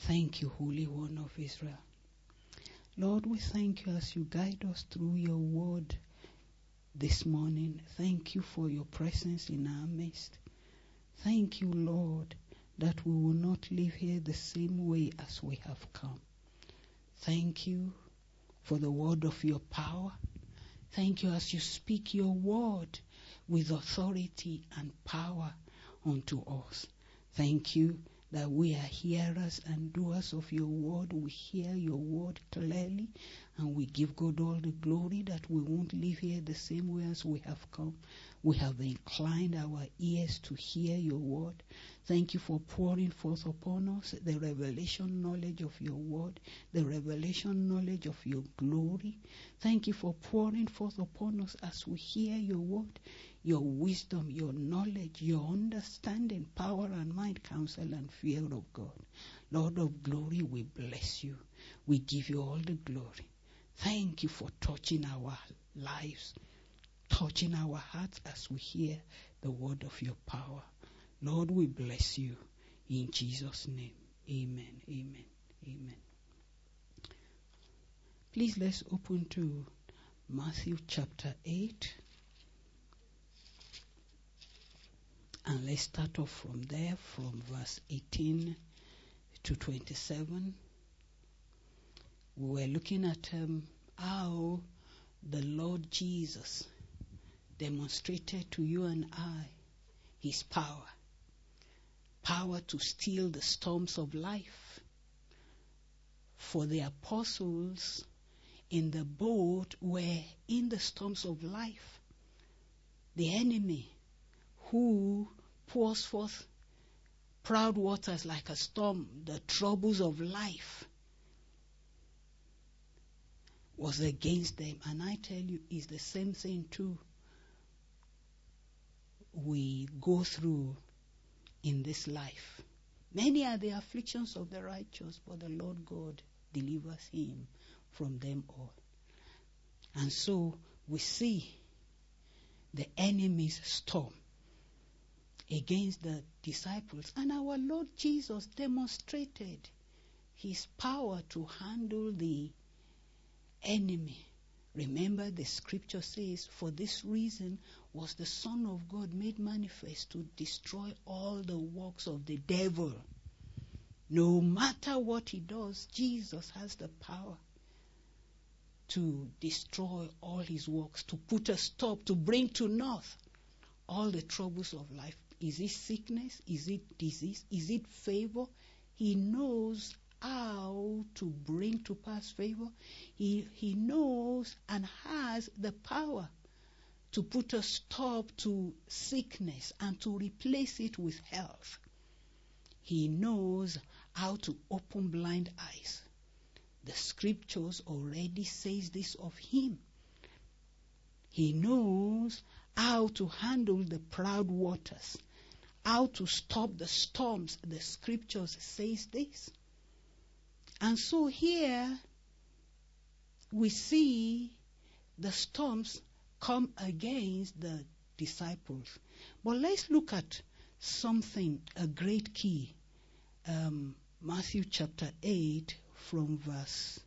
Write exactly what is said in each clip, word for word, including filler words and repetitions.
Thank you, Holy One of Israel. Lord, we thank you as you guide us through your word this morning. Thank you for your presence in our midst. Thank you, Lord, that we will not leave here the same way as we have come. Thank you for the word of your power. Thank you as you speak your word with authority and power unto us. Thank you that we are hearers and doers of your word. We hear your word clearly, and we give God all the glory that we won't leave here the same way as we have come. We have inclined our ears to hear your word. Thank you for pouring forth upon us the revelation knowledge of your word, the revelation knowledge of your glory. Thank you for pouring forth upon us as we hear your word, your wisdom, your knowledge, your understanding, power and might, counsel and fear of God. Lord of glory, we bless you. We give you all the glory. Thank you for touching our lives, touching our hearts as we hear the word of your power. Lord, we bless you in Jesus' name. Amen, amen, amen. Please let's open to Matthew chapter eight. And let's start off from there, from verse eighteen to twenty-seven. We were looking at um, how the Lord Jesus demonstrated to you and I his power. Power to still the storms of life. For the apostles in the boat were in the storms of life. The enemy who pours forth proud waters like a storm, the troubles of life, was against them. And I tell you, it's the same thing too we go through in this life. Many are the afflictions of the righteous, but the Lord God delivers him from them all. And so we see the enemy's storm against the disciples, and our Lord Jesus demonstrated his power to handle the enemy. Remember, the scripture says, for this reason was the Son of God made manifest to destroy all the works of the devil. No matter what he does, Jesus has the power to destroy all his works, to put a stop, to bring to naught all the troubles of life. Is it sickness? Is it disease? Is it favor? He knows how to bring to pass favor. He, he knows and has the power to put a stop to sickness and to replace it with health. He knows how to open blind eyes. The scriptures already says this of him. He knows how to handle the proud waters, how to stop the storms. The scriptures says this. And so here we see the storms come against the disciples. But let's look at something, a great key. Um, Matthew chapter eight from verse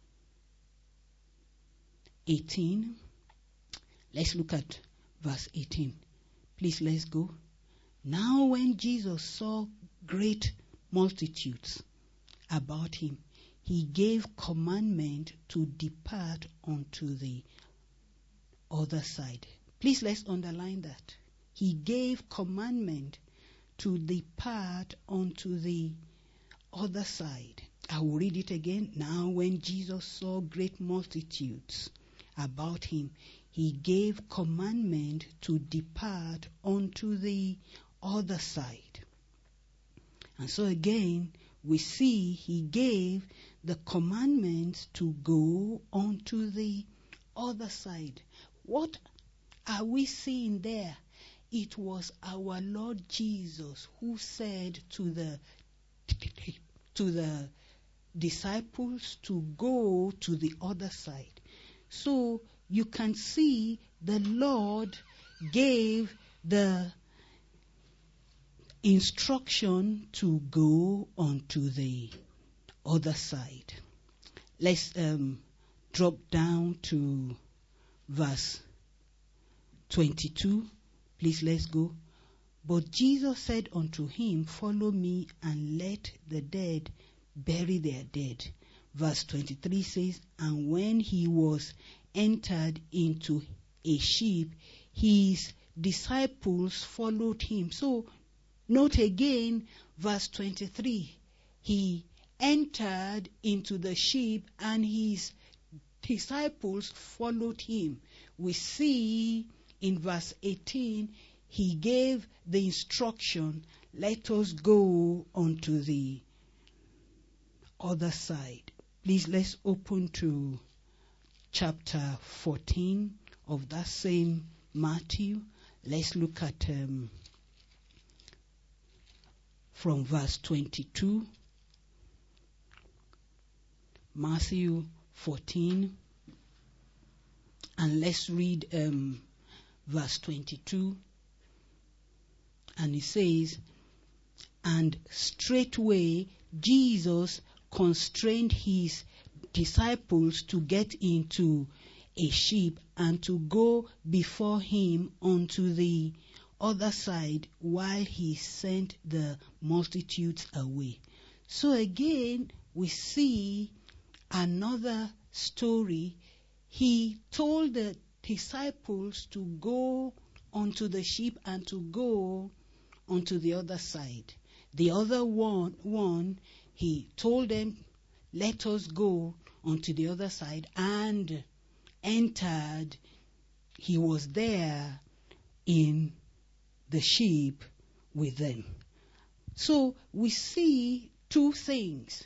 eighteen. Let's look at verse eighteen. Please, let's go. Now when Jesus saw great multitudes about him, he gave commandment to depart unto the other side. Please, let's underline that. He gave commandment to depart unto the other side. I will read it again. Now when Jesus saw great multitudes about him, he gave commandment to depart unto the other side. And so again, we see he gave the commandment to go onto the other side. What are we seeing there? It was our Lord Jesus who said to the to the disciples to go to the other side. So you can see the Lord gave the instruction to go onto the other side. Let's um, drop down to verse twenty-two. Please, let's go. But Jesus said unto him, Follow me, and let the dead bury their dead. Verse twenty-three says, And when he was entered into a ship, his disciples followed him. So, note again, verse twenty-three. He entered into the ship, and his disciples followed him. We see in verse eighteen, he gave the instruction, let us go onto the other side. Please, let's open to chapter fourteen of that same Matthew. Let's look at um, from verse twenty-two. Matthew fourteen. And let's read um, verse twenty-two. And it says, And straightway Jesus constrained his disciples to get into a ship and to go before him unto the other side while he sent the multitudes away. So again, we see another story. He told the disciples to go onto the ship and to go onto the other side. The other one, one, he told them, let us go onto the other side, and entered. He was there in the ship with them. So we see two things.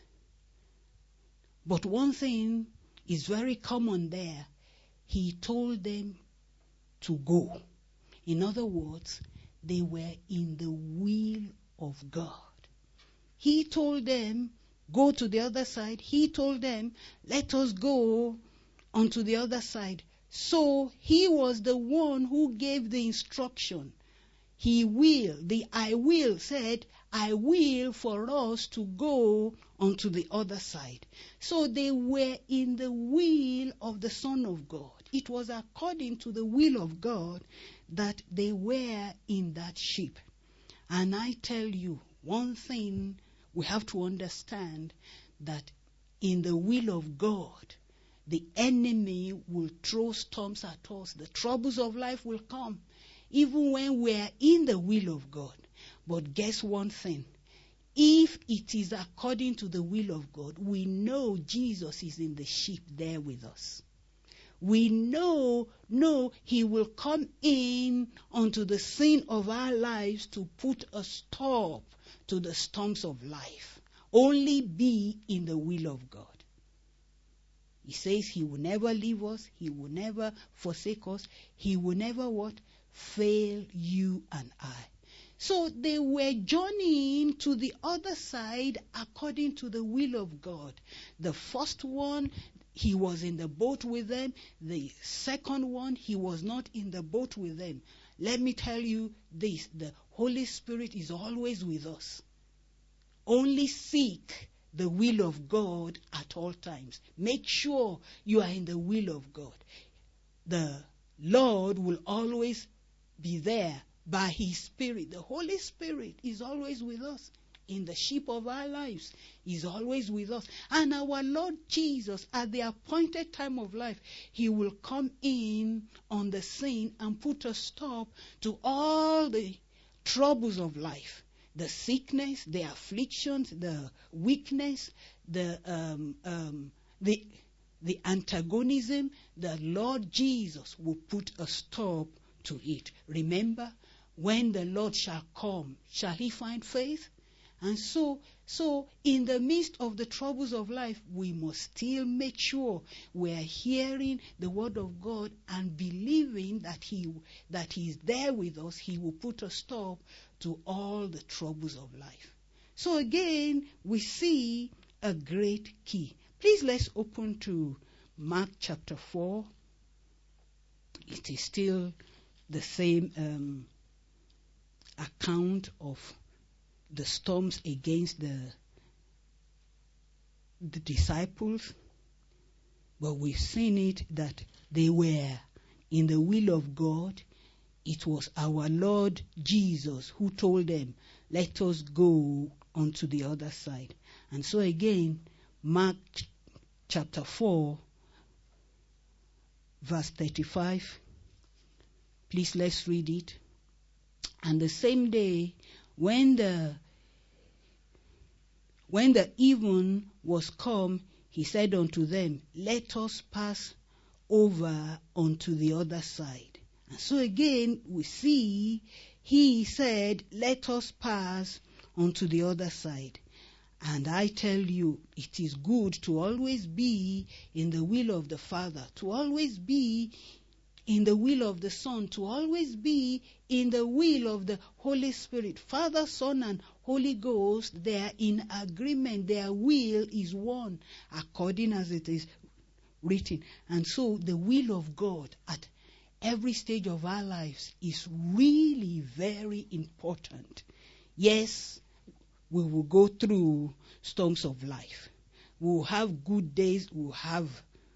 But one thing is very common there. He told them to go. In other words, they were in the will of God. He told them, go to the other side. He told them, let us go onto the other side. So he was the one who gave the instruction. He will, the I will said, I will for us to go onto the other side. So they were in the will of the Son of God. It was according to the will of God that they were in that ship. And I tell you, one thing we have to understand, that in the will of God, the enemy will throw storms at us. The troubles of life will come, even when we are in the will of God. But guess one thing? If it is according to the will of God, we know Jesus is in the ship there with us. We know, know he will come in onto the scene of our lives to put a stop to the storms of life. Only be in the will of God. He says he will never leave us. He will never forsake us. He will never what? Fail you and I. So they were journeying to the other side according to the will of God. The first one, he was in the boat with them. The second one, he was not in the boat with them. Let me tell you this, the Holy Spirit is always with us. Only seek the will of God at all times. Make sure you are in the will of God. The Lord will always be there by his Spirit. The Holy Spirit is always with us. In the ship of our lives, he's always with us. And our Lord Jesus, at the appointed time of life, he will come in on the scene and put a stop to all the troubles of life. The sickness, the afflictions, the weakness, the um, um, the the antagonism. The Lord Jesus will put a stop to it. Remember, when the Lord shall come, shall he find faith? And so, so in the midst of the troubles of life, we must still make sure we are hearing the word of God and believing that he that he is there with us. He will put a stop to all the troubles of life. So again, we see a great key. Please, let's open to Mark chapter four. It is still the same um, account of the storms against the the disciples, but we've seen it that they were in the will of God. It was our Lord Jesus who told them, let us go onto the other side. And so again, Mark chapter four, verse thirty-five. Please, let's read it. And the same day, when the when the even was come, he said unto them, let us pass over unto the other side. And so again, we see he said, let us pass onto the other side. And I tell you, it is good to always be in the will of the Father, to always be in the will of the Son, to always be in the will of the Holy Spirit. Father, Son, and Holy Ghost, they are in agreement. Their will is one, according as it is written. And so the will of God at every stage of our lives is really very important. Yes, we will go through storms of life. We will have good days, we will have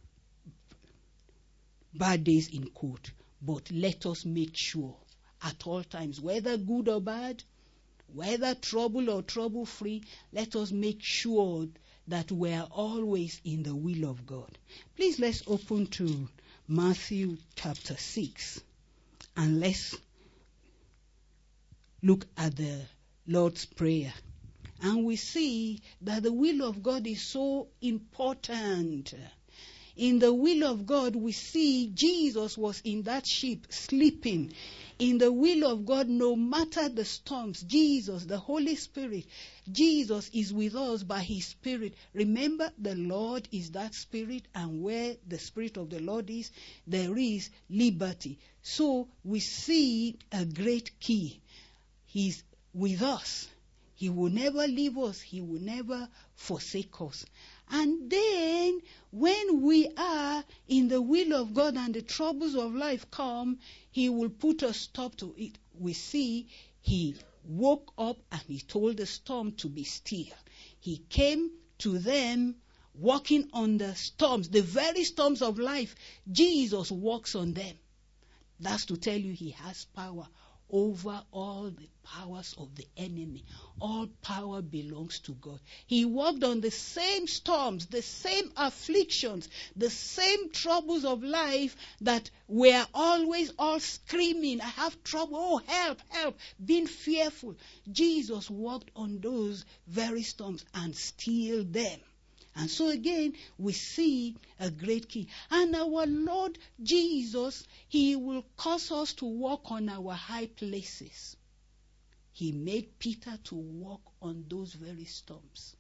bad days in quote. But let us make sure at all times, whether good or bad, whether trouble or trouble-free, let us make sure that we are always in the will of God. Please, let's open to Matthew chapter six, and let's look at the Lord's Prayer. And we see that the will of God is so important. In the will of God, we see Jesus was in that ship sleeping. In the will of God, no matter the storms, Jesus, the Holy Spirit, Jesus is with us by His Spirit. Remember, the Lord is that Spirit, and where the Spirit of the Lord is, there is liberty. So we see a great key. He's with us. He will never leave us. He will never forsake us. And then, when we are in the will of God and the troubles of life come, He will put a stop to it. We see He woke up and He told the storm to be still. He came to them walking on the storms, the very storms of life. Jesus walks on them. That's to tell you He has power over all the powers of the enemy. All power belongs to God. He walked on the same storms, the same afflictions, the same troubles of life that were always all screaming, I have trouble, oh help, help, being fearful. Jesus walked on those very storms and stilled them. And so again, we see a great key. And our Lord Jesus, He will cause us to walk on our high places. He made Peter to walk on those very storms.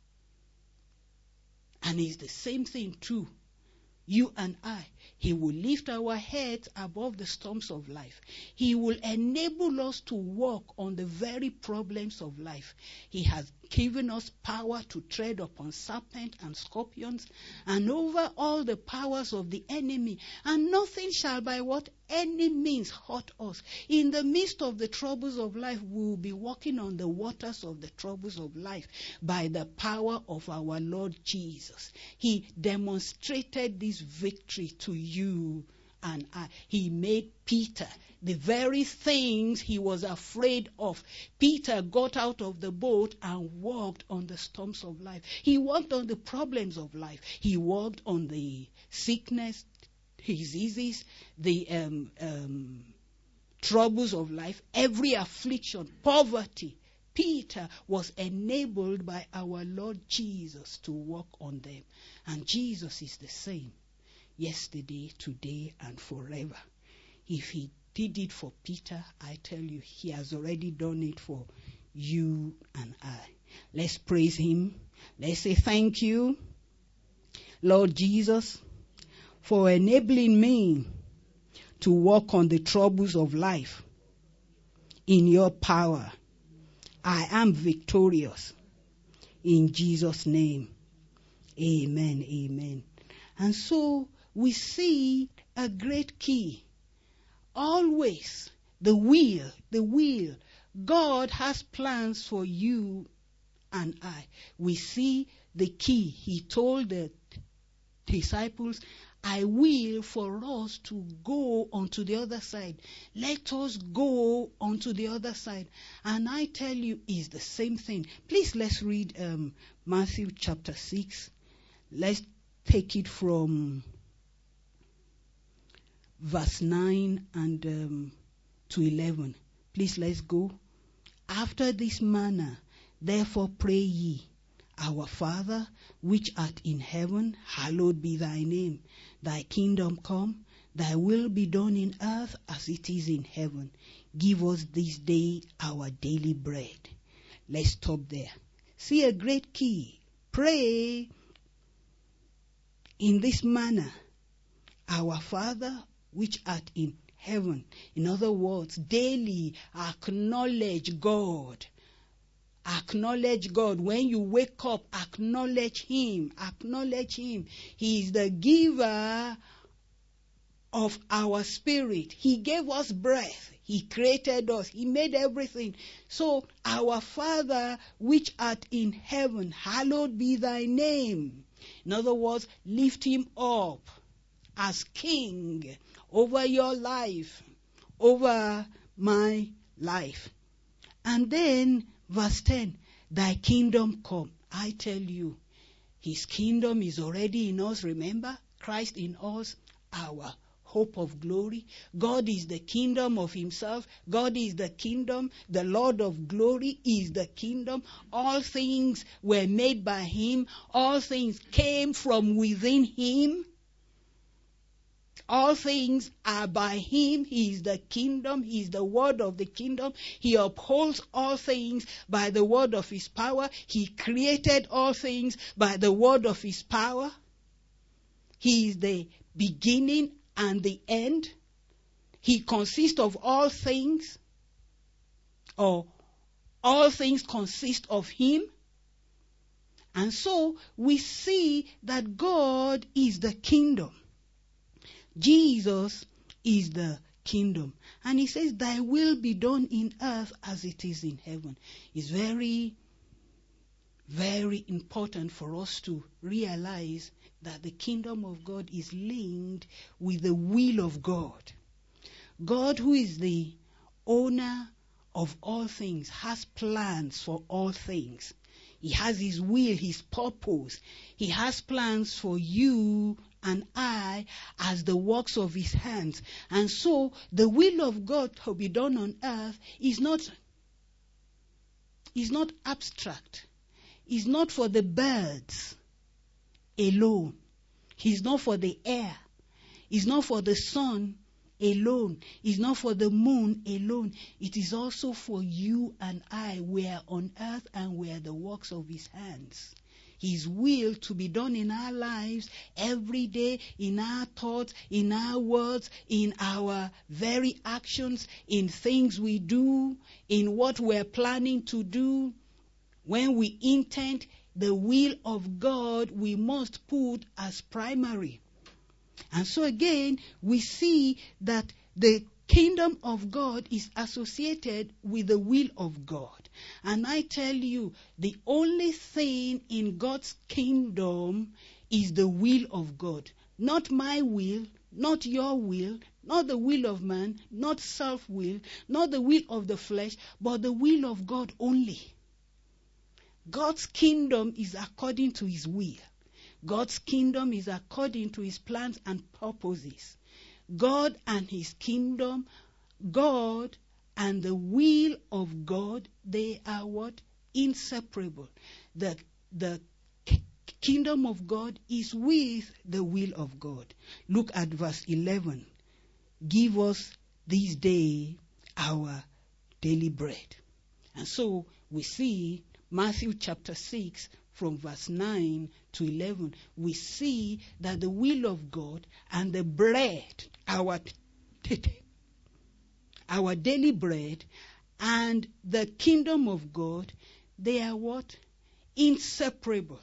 And it's the same thing too. You and I. He will lift our heads above the storms of life. He will enable us to walk on the very problems of life. He has given us power to tread upon serpents and scorpions and over all the powers of the enemy. And nothing shall by what any means hurt us. In the midst of the troubles of life, we will be walking on the waters of the troubles of life by the power of our Lord Jesus. He demonstrated this victory to you and I. He made Peter the very things he was afraid of. Peter got out of the boat and walked on the storms of life. He walked on the problems of life. He walked on the sickness, diseases, the um, um, troubles of life, every affliction, poverty. Peter was enabled by our Lord Jesus to walk on them. And Jesus is the same yesterday, today, and forever. If He did it for Peter, I tell you, He has already done it for you and I. Let's praise Him. Let's say thank you, Lord Jesus, for enabling me to walk on the troubles of life in your power. I am victorious. In Jesus' name. Amen. Amen. And so we see a great key. Always the will, the will. God has plans for you and I. We see the key. He told the disciples, I will for us to go onto the other side. Let us go onto the other side. And I tell you, it's the same thing. Please, let's read um, Matthew chapter six. Let's take it from verse nine and um, to eleven. Please, let's go. After this manner, therefore pray ye, Our Father, which art in heaven, hallowed be thy name. Thy kingdom come, thy will be done in earth as it is in heaven. Give us this day our daily bread. Let's stop there. See a great key. Pray in this manner. Our Father, which art in heaven. In other words, daily acknowledge God. Acknowledge God. When you wake up, acknowledge Him. Acknowledge Him. He is the giver of our spirit. He gave us breath. He created us. He made everything. So, our Father, which art in heaven, hallowed be thy name. In other words, lift Him up as King over your life, over my life. And then, verse ten, thy kingdom come. I tell you, His kingdom is already in us. Remember, Christ in us, our hope of glory. God is the kingdom of Himself. God is the kingdom. The Lord of glory is the kingdom. All things were made by Him. All things came from within Him. All things are by Him. He is the kingdom. He is the word of the kingdom. He upholds all things by the word of His power. He created all things by the word of His power. He is the beginning and the end. He consists of all things, or all things consist of Him. And so we see that God is the kingdom. Jesus is the kingdom. And He says, thy will be done in earth as it is in heaven. It's very, very important for us to realize that the kingdom of God is linked with the will of God. God, who is the owner of all things, has plans for all things. He has His will, His purpose. He has plans for you and I as the works of His hands. And so the will of God to be done on earth is not, is not abstract. It's not for the birds alone. It's not for the air. It's not for the sun alone. It's not for the moon alone. It is also for you and I. We are on earth and we are the works of His hands. His will to be done in our lives every day, in our thoughts, in our words, in our very actions, in things we do, in what we're planning to do. When we intend the will of God, we must put as primary. And so again, we see that the kingdom of God is associated with the will of God. And I tell you, the only thing in God's kingdom is the will of God. Not my will, not your will, not the will of man, not self-will, not the will of the flesh, but the will of God only. God's kingdom is according to His will. God's kingdom is according to His plans and purposes. God and His kingdom, God and the will of God, they are what? Inseparable. The, the k- kingdom of God is with the will of God. Look at verse eleven. Give us this day our daily bread. And so we see Matthew chapter six from verse nine to eleven. We see that the will of God and the bread, our, our daily bread, and the kingdom of God, they are what? Inseparable.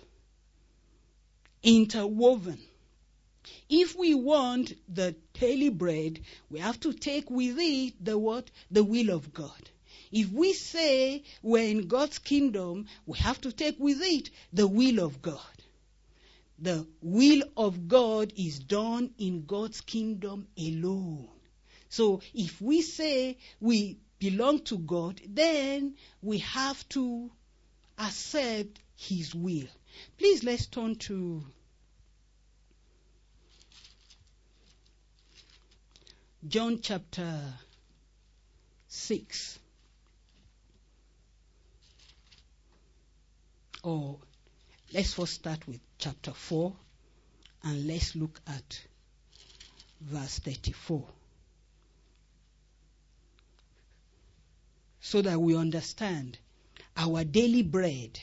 Interwoven. If we want the daily bread, we have to take with it the what? The will of God. If we say we're in God's kingdom, we have to take with it the will of God. The will of God is done in God's kingdom alone. So if we say we belong to God, then we have to accept His will. Please, let's turn to John chapter six. Or let's first start with chapter four, and let's look at verse thirty-four. So that we understand our daily bread,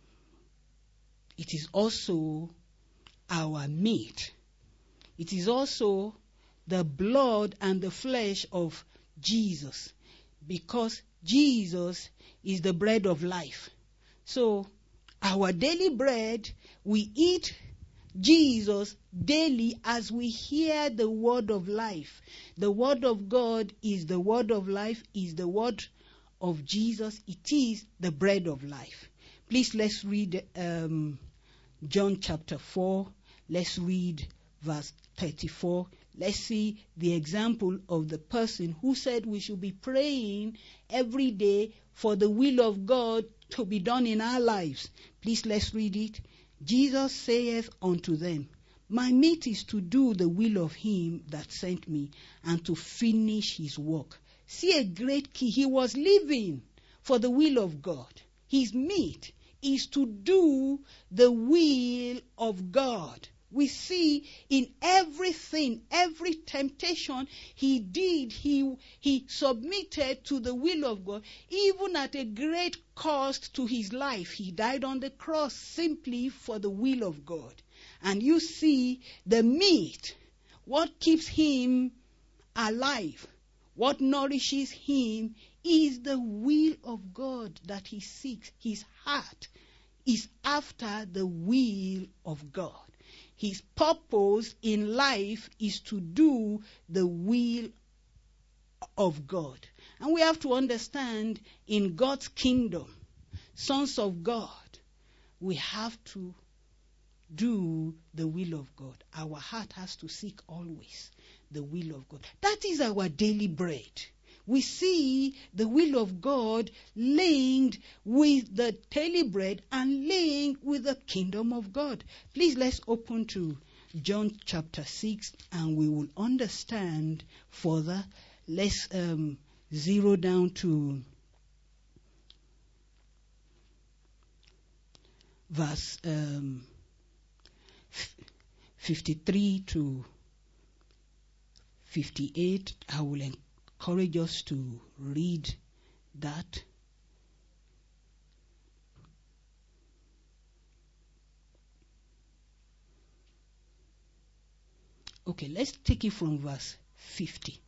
it is also our meat. It is also the blood and the flesh of Jesus, because Jesus is the bread of life. So our daily bread, we eat Jesus daily as we hear the word of life. The word of God is the word of life, is the word of Jesus. It is the bread of life. Please, let's read um, John chapter four. Let's read verse thirty-four. Let's see the example of the person who said we should be praying every day for the will of God to be done in our lives. Please, let's read it. Jesus saith unto them, My meat is to do the will of him that sent me, and to finish his work. See a great key. He was living for the will of God. His meat is to do the will of God. We see in everything, every temptation he did, he, he submitted to the will of God, even at a great cost to his life. He died on the cross simply for the will of God. And you see the meat, what keeps him alive, what nourishes him is the will of God that he seeks. His heart is after the will of God. His purpose in life is to do the will of God. And we have to understand, in God's kingdom, sons of God, we have to do the will of God. Our heart has to seek always the will of God. That is our daily bread. We see the will of God linked with the daily bread and linked with the kingdom of God. Please, let's open to John chapter six and we will understand further. Let's um, zero down to verse um, fifty-three to fifty-eight. I will encourage us to read that. Okay, let's take it from verse fifty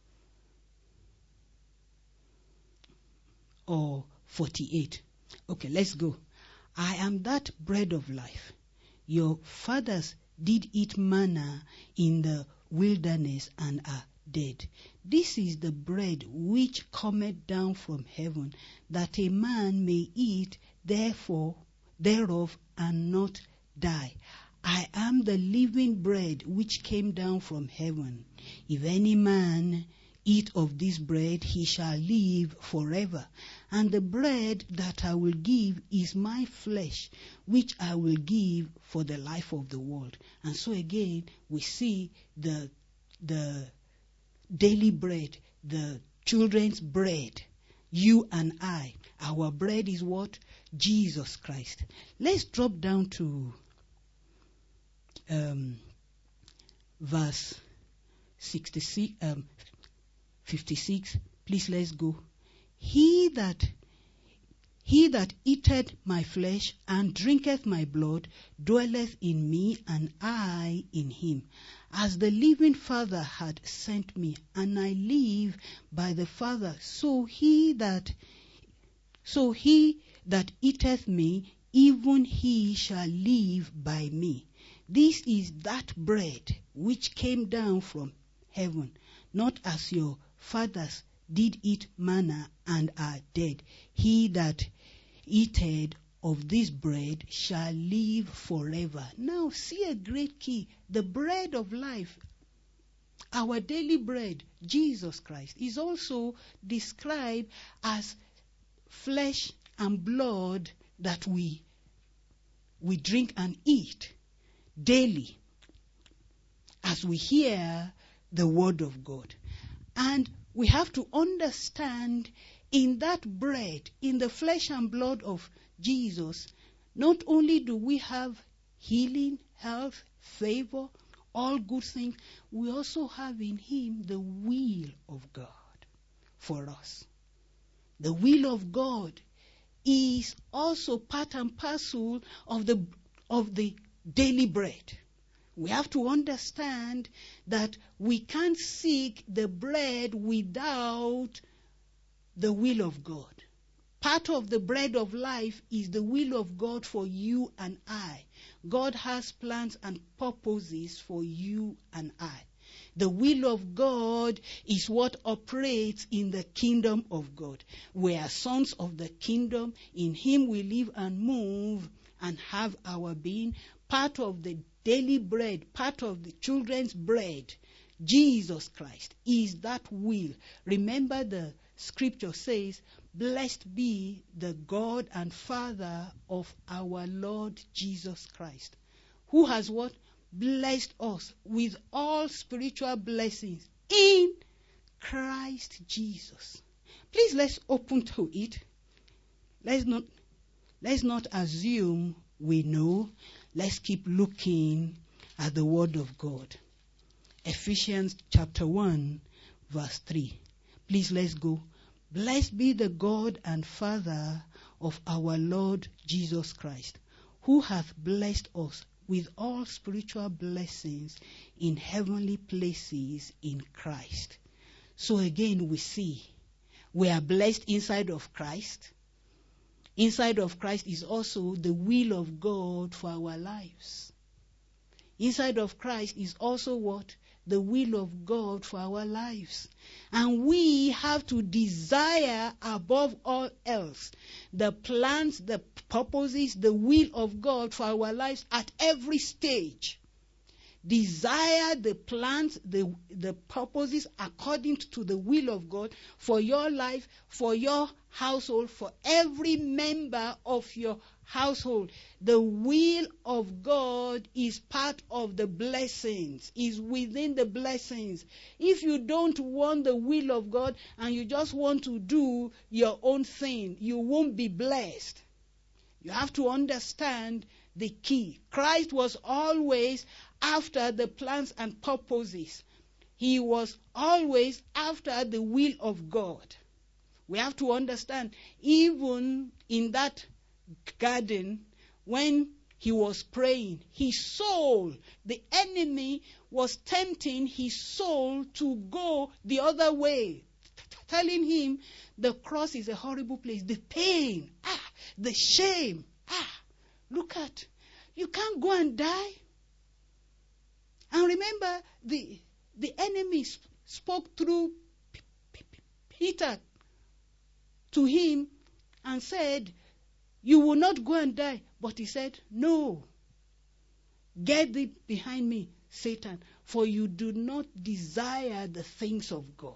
or forty-eight. Okay, let's go. I am that bread of life. Your fathers did eat manna in the wilderness and are dead. This is the bread which cometh down from heaven, that a man may eat therefore thereof and not die. I am the living bread which came down from heaven. If any man eat of this bread, he shall live forever. And the bread that I will give is my flesh, which I will give for the life of the world. And so again, we see the the daily bread, the children's bread, you and I. Our bread is what? Jesus Christ. Let's drop down to um, verse sixty-six, um, fifty-six. Please, let's go. He that He that eateth my flesh and drinketh my blood dwelleth in me, and I in him. As the living Father had sent me, and I live by the Father, so he that so he that eateth me, even he shall live by me. This is that bread which came down from heaven, not as your fathers did eat manna and are dead. He that eateth of this bread shall live forever. Now see a great key. The bread of life, our daily bread, Jesus Christ, is also described as flesh and blood that we, we drink and eat daily as we hear the word of God. And we have to understand in that bread, in the flesh and blood of Jesus, not only do we have healing, health, favor, all good things, we also have in him the will of God for us. The will of God is also part and parcel of the of the daily bread. We have to understand that we can't seek the bread without the will of God. Part of the bread of life is the will of God for you and I. God has plans and purposes for you and I. The will of God is what operates in the kingdom of God. We are sons of the kingdom. In him we live and move and have our being. Part of the daily bread, part of the children's bread, Jesus Christ, is that will. Remember the scripture says, blessed be the God and Father of our Lord Jesus Christ, who has what? Blessed us with all spiritual blessings in Christ Jesus. Please, let's open to it. Let's not, let's not assume we know. Let's keep looking at the word of God. Ephesians chapter one, verse three. Please, let's go. Blessed be the God and Father of our Lord Jesus Christ, who hath blessed us with all spiritual blessings in heavenly places in Christ. So again we see, we are blessed inside of Christ. Inside of Christ is also the will of God for our lives. Inside of Christ is also what? The will of God for our lives. And we have to desire above all else the plans, the purposes, the will of God for our lives at every stage. Desire the plans, the, the purposes according to the will of God for your life, for your household, for every member of your household. The will of God is part of the blessings, is within the blessings. If you don't want the will of God and you just want to do your own thing, you won't be blessed. You have to understand the key. Christ was always after the plans and purposes. He was always after the will of God. We have to understand, even in that garden, when he was praying, his soul, the enemy was tempting his soul to go the other way, telling him the cross is a horrible place, the pain, ah, the shame, ah, look at, you can't go and die. And remember, the the enemy sp- spoke through P- P- P- Peter to him and said, you will not go and die. But he said, no, get thee behind me, Satan, for you do not desire the things of God.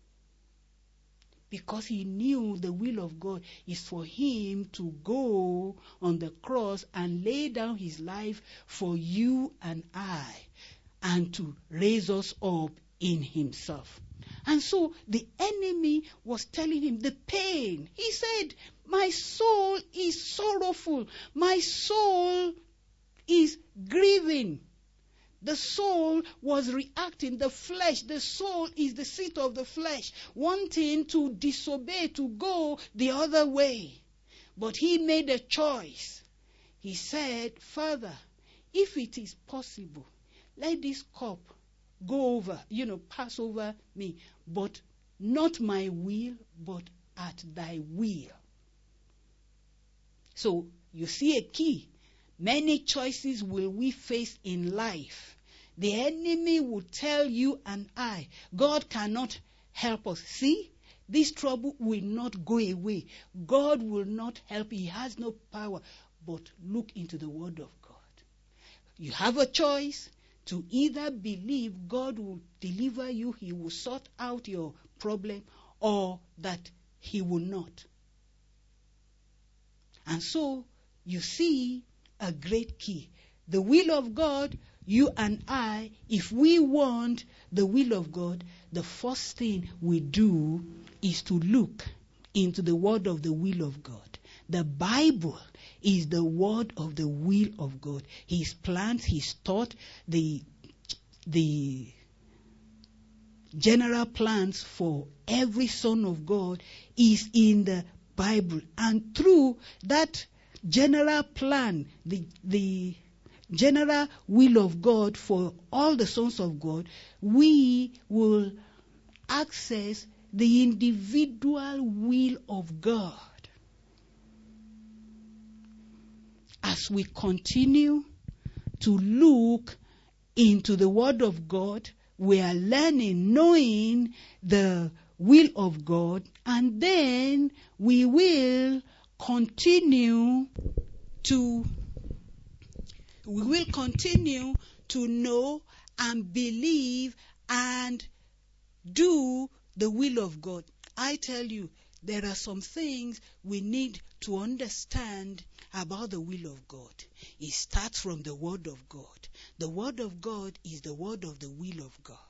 Because he knew the will of God is for him to go on the cross and lay down his life for you and I, and to raise us up in himself. And so the enemy was telling him the pain. He said, my soul is sorrowful. My soul is grieving. The soul was reacting. The flesh, the soul is the seat of the flesh, wanting to disobey, to go the other way. But he made a choice. He said, Father, if it is possible, let this cup go over, you know, pass over me. But not my will, but at thy will. So you see a key. Many choices will we face in life. The enemy will tell you and I, God cannot help us. See, This trouble will not go away. God will not help. He has no power. But look into the Word of God. You have a choice to either believe God will deliver you, He will sort out your problem, or that He will not. And so, you see a great key. The will of God, you and I, if we want the will of God, the first thing we do is to look into the word of the will of God. The Bible is the word of the will of God. His plans, His thought, the, the general plans for every son of God is in the Bible. And through that general plan, the, the general will of God for all the sons of God, we will access the individual will of God. As we continue to look into the Word of God, we are learning, knowing the will of God, and then we will continue to we will continue to know and believe and do the will of God. I tell you, there are some things we need to understand about the will of God. It starts from the Word of God. The Word of God is the word of the will of God.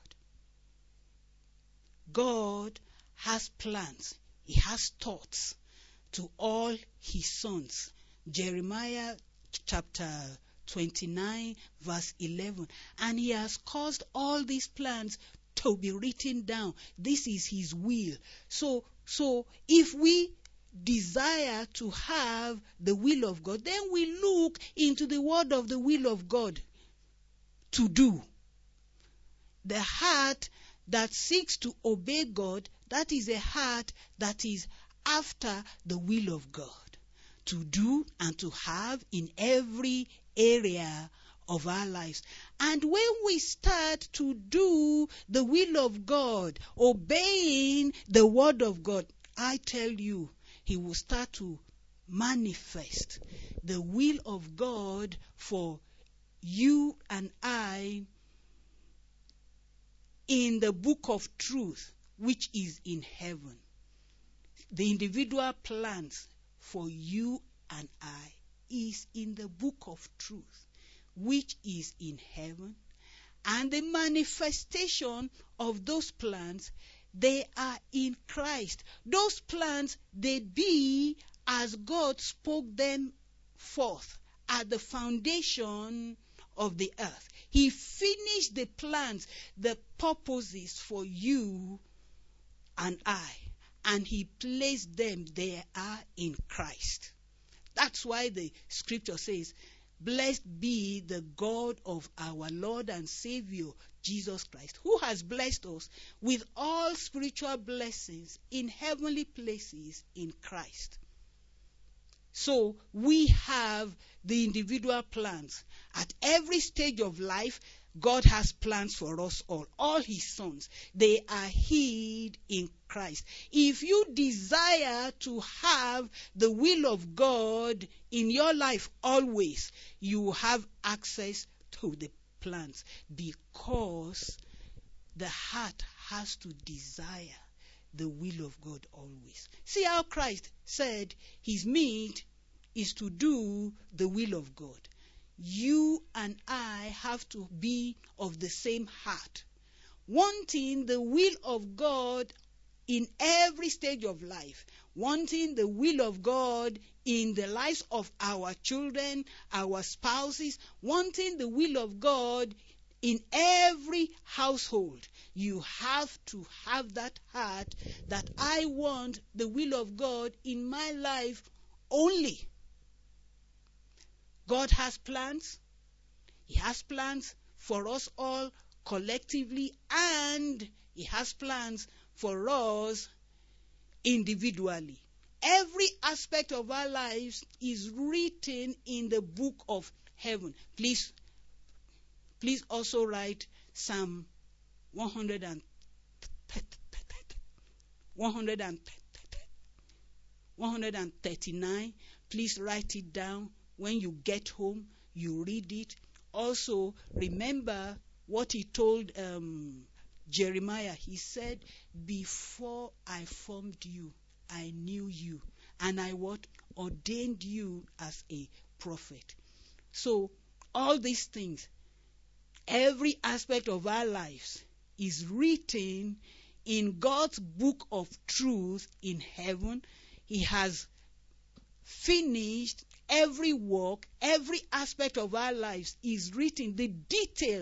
God has plans. He has thoughts to all His sons. Jeremiah chapter twenty-nine verse eleven. And He has caused all these plans to be written down. This is His will. So, so if we desire to have the will of God, then we look into the word of the will of God to do. The heart that seeks to obey God, that is a heart that is after the will of God, to do and to have in every area of our lives. And when we start to do the will of God, obeying the word of God, I tell you, He will start to manifest the will of God for you and I in the book of truth, which is in heaven. The individual plans for you and I is in the book of truth, which is in heaven. And the manifestation of those plans, they are in Christ. Those plans, they be as God spoke them forth at the foundation of the earth. He finished the plans, the purposes for you and I, and He placed them there are in Christ. That's why the scripture says, "Blessed be the God of our Lord and Savior, Jesus Christ, who has blessed us with all spiritual blessings in heavenly places in Christ." So we have the individual plans. At every stage of life, God has plans for us all. All His sons, they are hid in Christ. If you desire to have the will of God in your life always, you have access to the plans, because the heart has to desire the will of God always. See how Christ said His meat is to do the will of God. You and I have to be of the same heart, wanting the will of God in every stage of life, wanting the will of God in the lives of our children, our spouses, wanting the will of God in every household. You have to have that heart that I want the will of God in my life only. God has plans. He has plans for us all collectively, and He has plans for us individually. Every aspect of our lives is written in the book of heaven. Please, please also write Psalm one one thirty-nine. Please write it down. When you get home, you read it. Also, remember what he told um, Jeremiah. He said, before I formed you, I knew you. And I what? Ordained you as a prophet. So, all these things, every aspect of our lives is written in God's book of truth in heaven. He has finished every work, every aspect of our lives is written, the detail,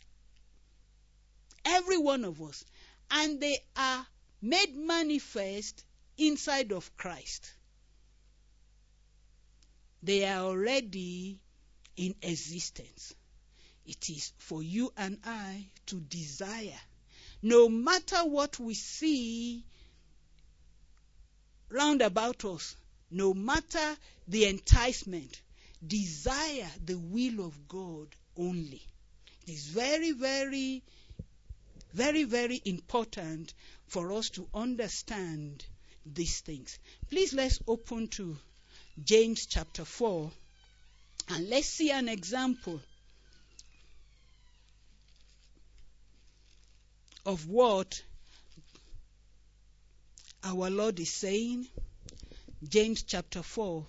every one of us, and they are made manifest inside of Christ. They are already in existence. It is for you and I to desire, no matter what we see round about us, no matter the enticement, desire the will of God only. It is very, very, very, very important for us to understand these things. Please, let's open to James chapter four, and let's see an example of what our Lord is saying. James chapter four,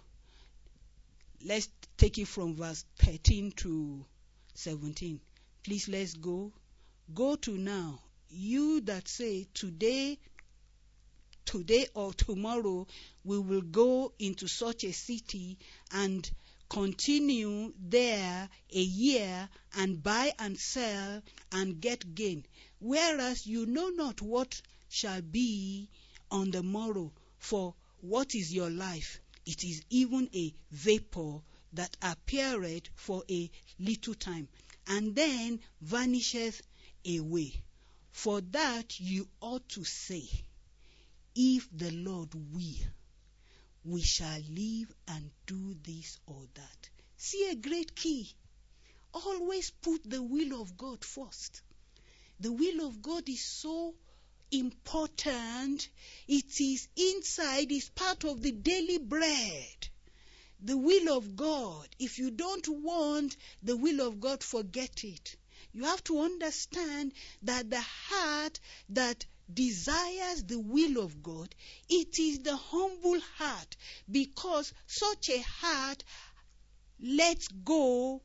let's take it from verse thirteen to seventeen. Please, let's go. Go to now, you that say today, today or tomorrow we will go into such a city and continue there a year and buy and sell and get gain, whereas you know not what shall be on the morrow. For what is your life? It is even a vapor that appeareth for a little time, and then vanisheth away. For that you ought to say, if the Lord will, we shall live and do this or that. See a great key. Always put the will of God first. The will of God is so important. It is inside, it's part of the daily bread. The will of God. If you don't want the will of God, forget it. You have to understand that the heart that desires the will of God, it is the humble heart, because such a heart lets go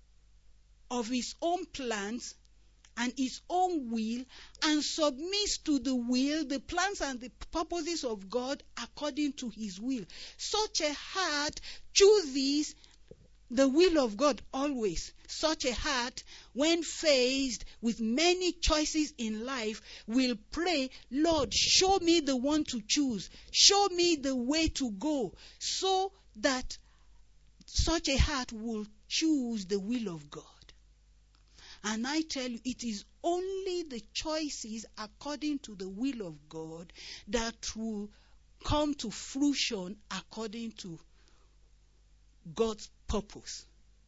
of its own plans and its own will and submits to the will, the plans and the purposes of God according to his will. Such a heart chooses the will of God always. Such a heart, when faced with many choices in life, will pray, Lord, show me the one to choose. Show me the way to go, so that such a heart will choose the will of God. And I tell you, it is only the choices according to the will of God that will come to fruition according to God's purpose.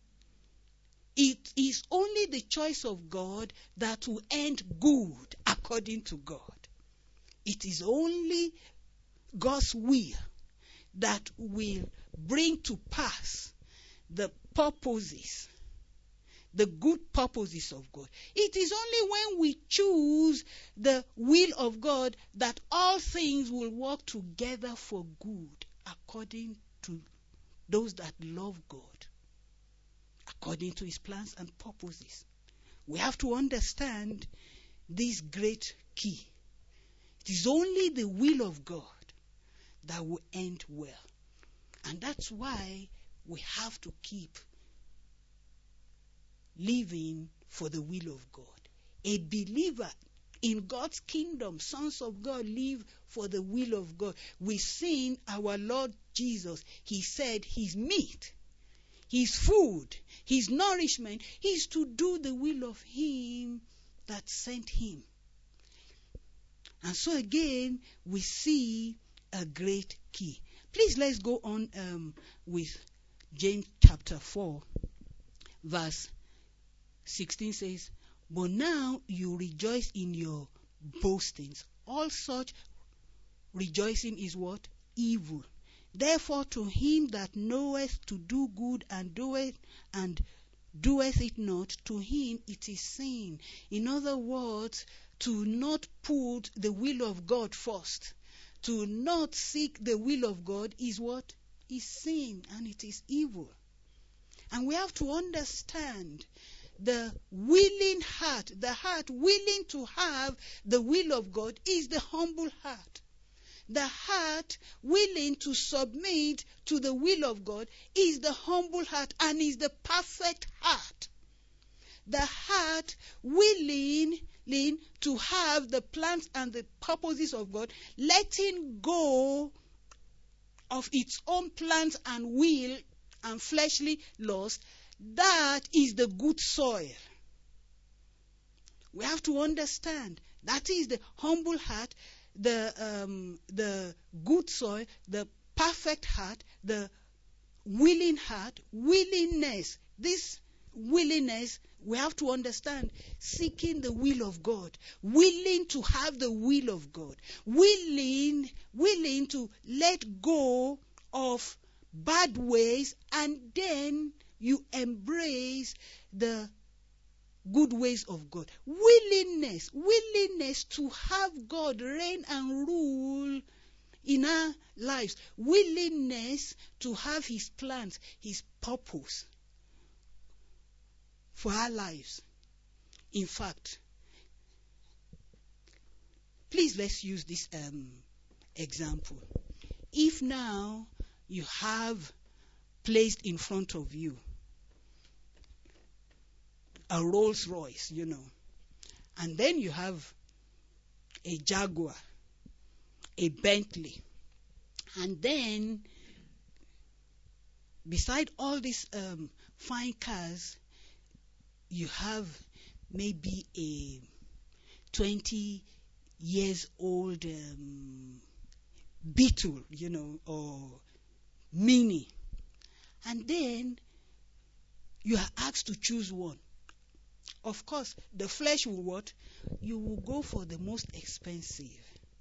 It is only the choice of God that will end good according to God. It is only God's will that will bring to pass the purposes, the good purposes of God. It is only when we choose the will of God that all things will work together for good according to those that love God, according to his plans and purposes. We have to understand this great key. It is only the will of God that will end well. And that's why we have to keep living for the will of God. A believer in God's kingdom, sons of God, live for the will of God. We've seen our Lord Jesus. He said his meat, his food, his nourishment is to do the will of him that sent him. And so again, we see a great key. Please, let's go on um, with James chapter four, verse sixteen says, but now you rejoice in your boastings. All such rejoicing is what? Evil. Therefore to him that knoweth to do good and doeth and doeth it not, to him it is sin. In other words, to not put the will of God first, to not seek the will of God is what? Is sin, and it is evil. And we have to understand the willing heart, the heart willing to have the will of God is the humble heart. The heart willing to submit to the will of God is the humble heart and is the perfect heart. The heart willing to have the plans and the purposes of God, letting go of its own plans and will and fleshly lust, that is the good soil. We have to understand that is the humble heart, the um, the good soil, the perfect heart, the willing heart, willingness. This willingness, we have to understand, seeking the will of God, willing to have the will of God, willing, willing to let go of bad ways, and then you embrace the good ways of God. Willingness, willingness to have God reign and rule in our lives. Willingness to have His plans, His purpose for our lives. In fact, please let's use this um, example. If now you have placed in front of you a Rolls Royce, you know, and then you have a Jaguar, a Bentley, and then beside all these um, fine cars, you have maybe a twenty years old um, Beetle, you know, or Mini, and then you are asked to choose one. Of course, the flesh will what? You will go for the most expensive,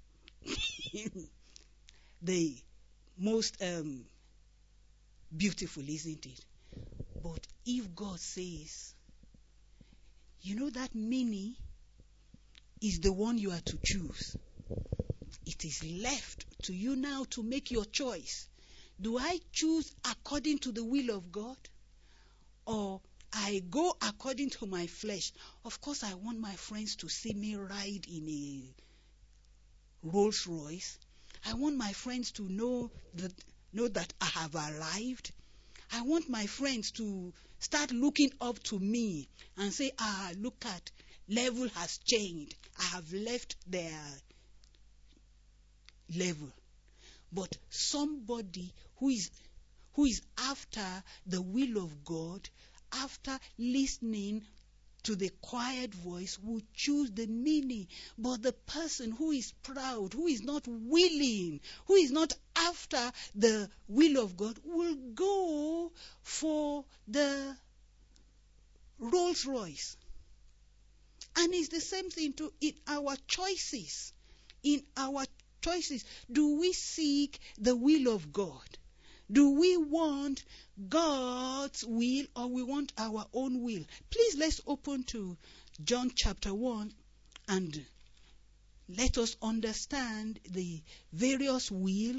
the most um, beautiful, isn't it? But if God says, you know, that Mini is the one you are to choose, it is left to you now to make your choice. Do I choose according to the will of God, or I go according to my flesh? Of course, I want my friends to see me ride in a Rolls Royce. I want my friends to know that know that I have arrived. I want my friends to start looking up to me and say, ah, look at, level has changed. I have left their level. But somebody who is who is after the will of God, after listening to the quiet voice, will choose the Mini. But the person who is proud, who is not willing, who is not after the will of God, will go for the Rolls Royce. And it's the same thing to in our choices. In our choices, do we seek the will of God? Do we want God's will, or we want our own will? Please, let's open to John chapter one and let us understand the various will.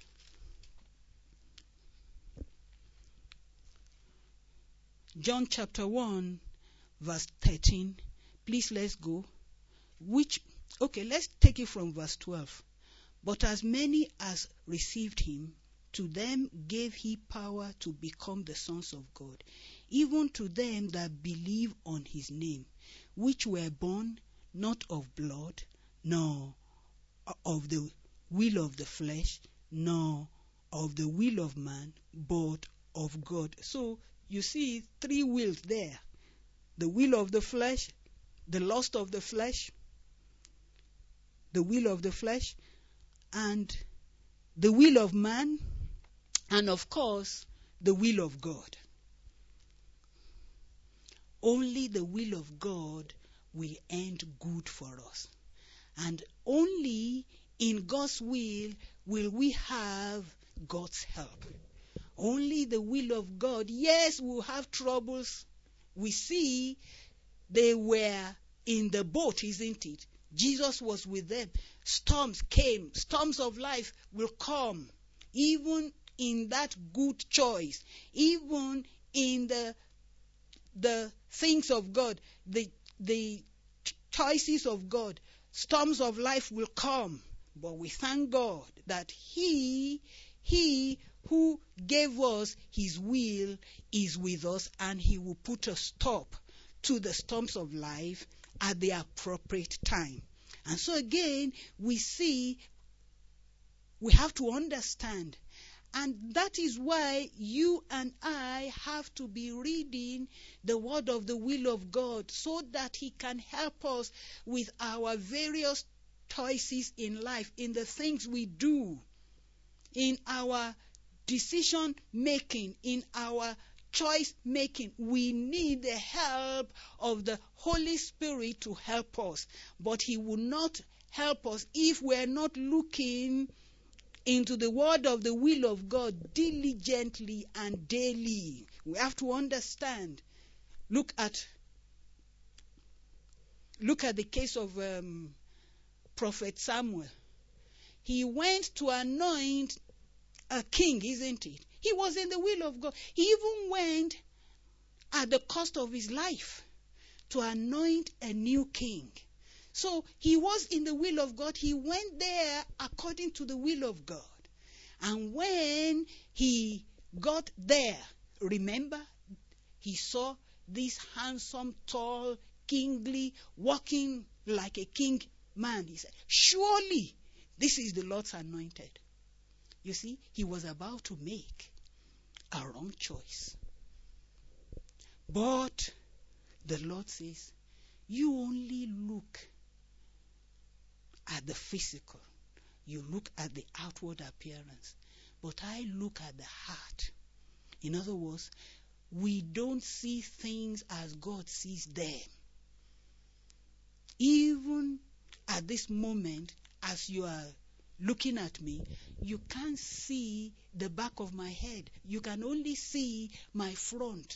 John chapter one, verse thirteen. Please, let's go. Which, okay, let's take it from verse twelve. But as many as received him, to them gave he power to become the sons of God, even to them that believe on his name, which were born not of blood, nor of the will of the flesh, nor of the will of man, but of God. So you see three wills there: the will of the flesh, the lust of the flesh, the will of the flesh, and the will of man, and of course, the will of God. Only the will of God will end good for us. And only in God's will will we have God's help. Only the will of God. Yes, we'll have troubles. We see they were in the boat, isn't it? Jesus was with them. Storms came. Storms of life will come. Even in that good choice. Even in the the things of God. The, the choices of God. Storms of life will come. But we thank God that He, He who gave us His will is with us, and He will put a stop to the storms of life at the appropriate time. And so again, we see we have to understand. And that is why you and I have to be reading the word of the will of God, so that He can help us with our various choices in life, in the things we do, in our decision making, in our choice making. We need the help of the Holy Spirit to help us. But He will not help us if we're not looking into the word of the will of God diligently and daily. We have to understand. Look at look at the case of um, Prophet Samuel. He went to anoint a king, isn't it? He was in the will of God. He even went at the cost of his life to anoint a new king. So he was in the will of God. He went there according to the will of God. And when he got there, remember, he saw this handsome, tall, kingly, walking like a king man. He said, surely this is the Lord's anointed. You see, he was about to make a wrong choice. But the Lord says, you only look at the physical. You look at the outward appearance. But I look at the heart. In other words, we don't see things as God sees them. Even at this moment, as you are looking at me, you can't see the back of my head. You can only see my front.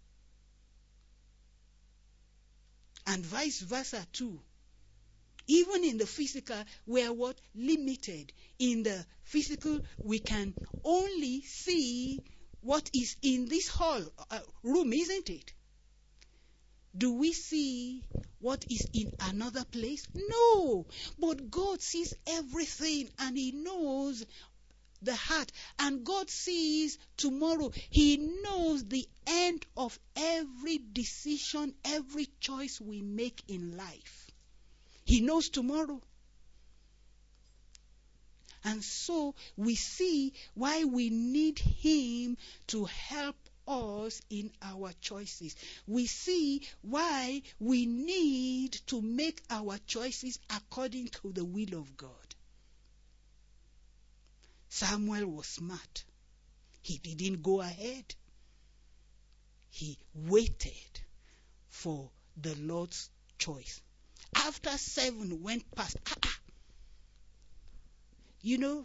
And vice versa too. Even in the physical, we are what? Limited. In the physical, we can only see what is in this hall, uh, room, isn't it? Do we see what is in another place? No. But God sees everything, and He knows the heart. And God sees tomorrow. He knows the end of every decision, every choice we make in life. He knows tomorrow. And so we see why we need Him to help us in our choices. We see why we need to make our choices according to the will of God. Samuel was smart. He didn't go ahead. He waited for the Lord's choice. After seven went past, ah, ah. You know,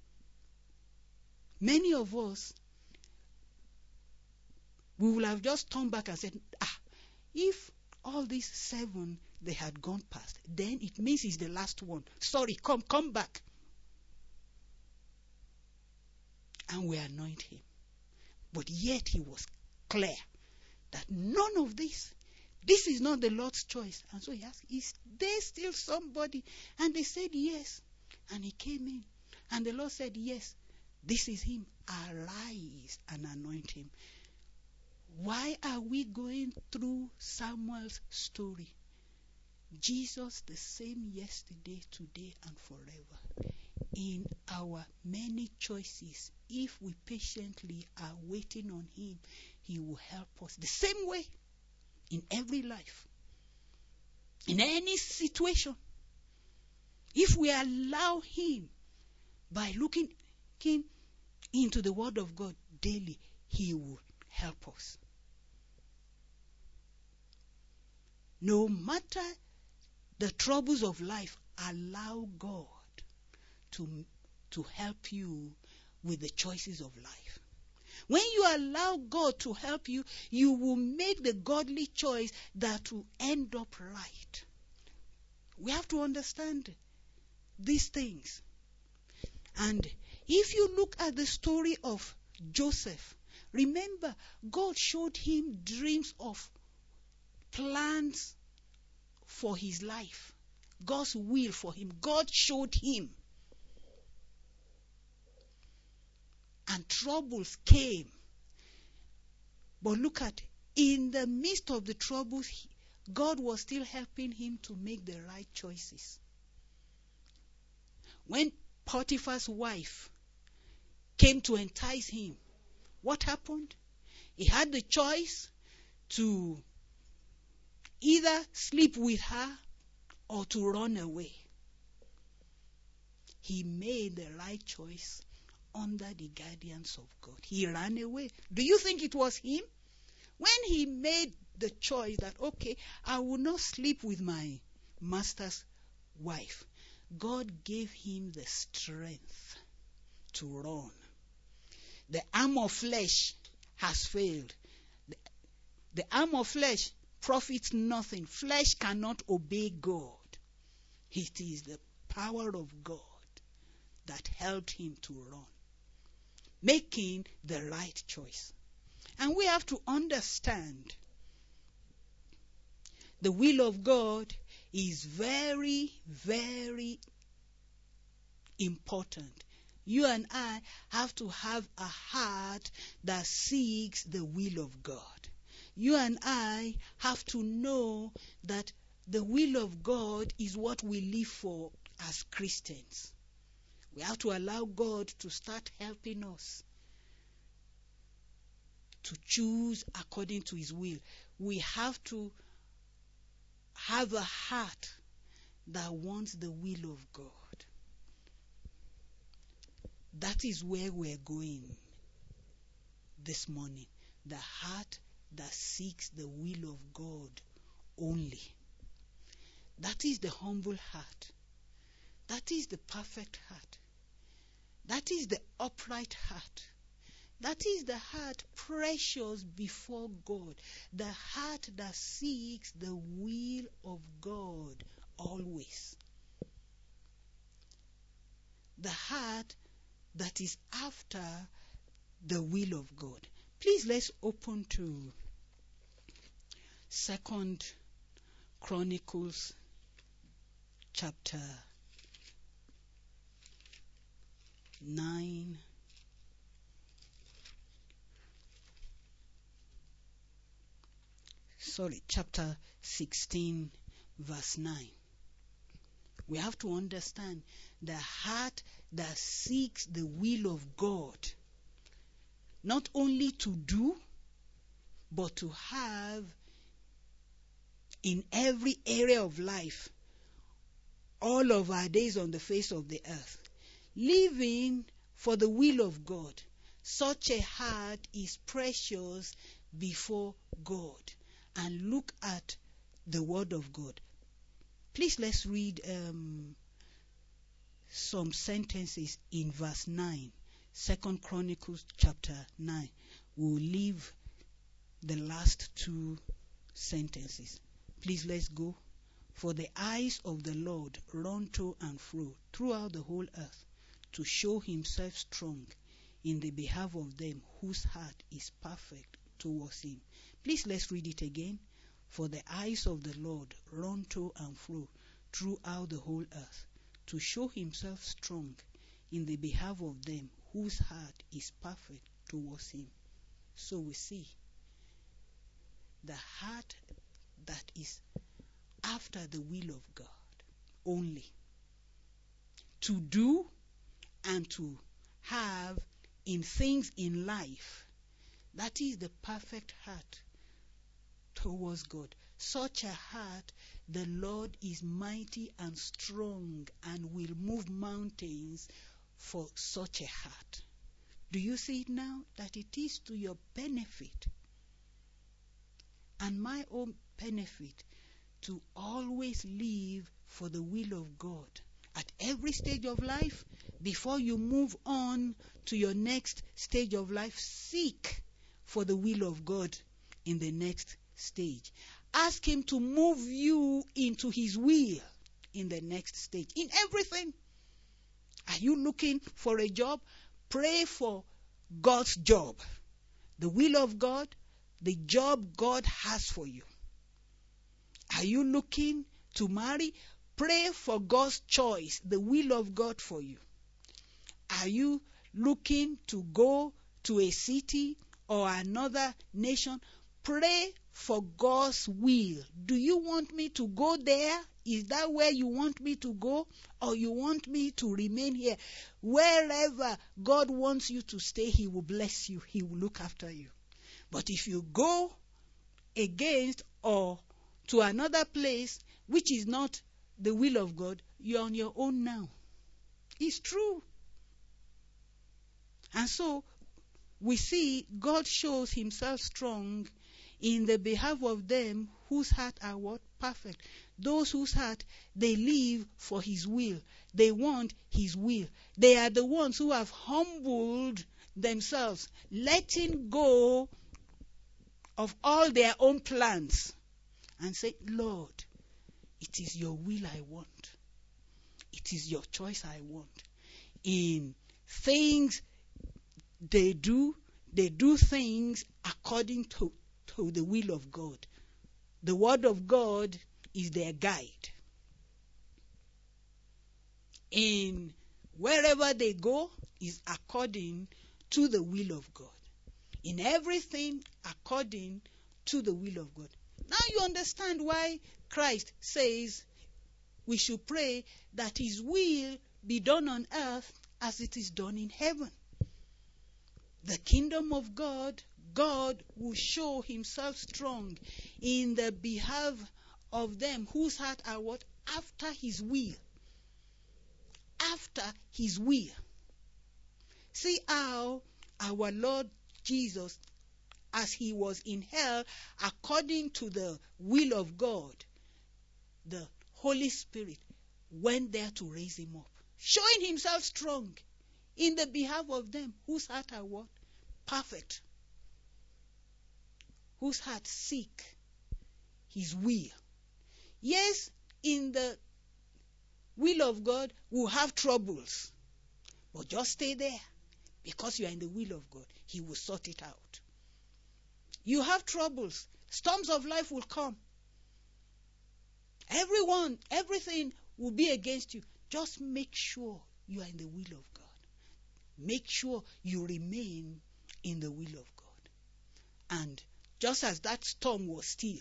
many of us, we will have just turned back and said, ah, if all these seven, they had gone past, then it means it's the last one. Sorry, come, come back. And we anoint him. But yet he was clear that none of this, this is not the Lord's choice. And so he asked, is there still somebody? And they said yes. And he came in. And the Lord said, yes, this is him. Arise and anoint him. Why are we going through Samuel's story? Jesus the same yesterday, today, and forever. In our many choices, if we patiently are waiting on him, he will help us the same way in every life, in any situation. If we allow him, by looking into the word of God daily, he will help us. No matter the troubles of life, allow God to, to help you with the choices of life. When you allow God to help you, you will make the godly choice that will end up right. We have to understand these things. And if you look at the story of Joseph, remember, God showed him dreams of plans for his life, God's will for him. God showed him. And troubles came. But look at, in the midst of the troubles, God was still helping him to make the right choices. When Potiphar's wife came to entice him, what happened? He had the choice to either sleep with her or to run away. He made the right choice under the guidance of God. He ran away. Do you think it was him? When he made the choice that, okay, I will not sleep with my master's wife, God gave him the strength to run. The arm of flesh has failed. The, the arm of flesh profits nothing. Flesh cannot obey God. It is the power of God that helped him to run, making the right choice. And we have to understand the will of God is very, very important. You and I have to have a heart that seeks the will of God. You and I have to know that the will of God is what we live for as Christians. We have to allow God to start helping us to choose according to his will. We have to have a heart that wants the will of God. That is where we're going this morning. The heart that seeks the will of God only. That is the humble heart. That is the perfect heart. That is the upright heart. That is the heart precious before God. The heart that seeks the will of God always. The heart that is after the will of God. Please, let's open to Second Chronicles chapter nine. Sorry, chapter sixteen, verse nine. We have to understand the heart that seeks the will of God, not only to do, but to have in every area of life, all of our days on the face of the earth, living for the will of God. Such a heart is precious before God. And look at the word of God. Please, let's read um, some sentences in verse nine. Second Chronicles chapter nine. We'll leave the last two sentences. Please, let's go. For the eyes of the Lord run to and fro throughout the whole earth, to show himself strong in the behalf of them whose heart is perfect towards him. Please, let's read it again. For the eyes of the Lord run to and fro throughout the whole earth, to show himself strong in the behalf of them whose heart is perfect towards him. So we see the heart that is after the will of God only, to do and to have in things in life. That is the perfect heart towards God. Such a heart, the Lord is mighty and strong and will move mountains for such a heart. Do you see it now? That it is to your benefit and my own benefit to always live for the will of God At every stage of life, before you move on to your next stage of life, seek for the will of God in the next stage. Ask Him to move you into His will in the next stage. In everything. Are you looking for a job? Pray for God's job. The will of God, the job God has for you. Are you looking to marry? Pray for God's choice, the will of God for you. Are you looking to go to a city or another nation? Pray for God's will. Do you want me to go there? Is that where you want me to go? Or you want me to remain here? Wherever God wants you to stay, He will bless you. He will look after you. But if you go against or to another place which is not the will of God, you're on your own now. It's true. And so we see God shows Himself strong in the behalf of them whose heart are what? Perfect. Those whose heart, they live for His will. They want His will. They are the ones who have humbled themselves, letting go of all their own plans and say, Lord, it is your will I want. It is your choice I want. In things they do, they do things according to, to the will of God. The word of God is their guide. In wherever they go is according to the will of God. In everything according to the will of God. Now you understand why Christ says we should pray that His will be done on earth as it is done in heaven. The kingdom of God, God will show Himself strong in the behalf of them whose heart are what? After His will. After His will. See how our Lord Jesus, as He was in hell, according to the will of God, the Holy Spirit went there to raise Him up, showing Himself strong in the behalf of them whose heart are what? Perfect. Whose heart seek His will. Yes, in the will of God, we'll have troubles. But just stay there. Because you are in the will of God, He will sort it out. You have troubles. Storms of life will come. Everyone, everything will be against you. Just make sure you are in the will of God. Make sure you remain in the will of God. And just as that storm was still,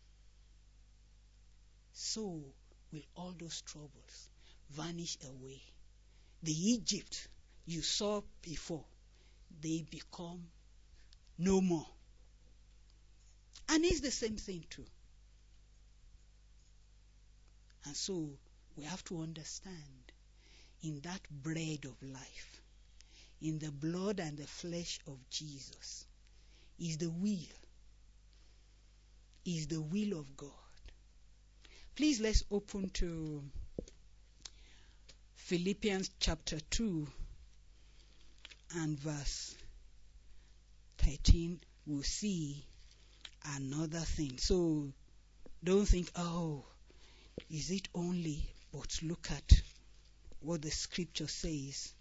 so will all those troubles vanish away. The Egypt you saw before, they become no more. And it's the same thing too. And so we have to understand, in that bread of life, in the blood and the flesh of Jesus, is the will, is the will of God. Please let's open to Philippians chapter two and verse thirteen. We'll see another thing. So don't think, oh, is it only? But look at what the scripture says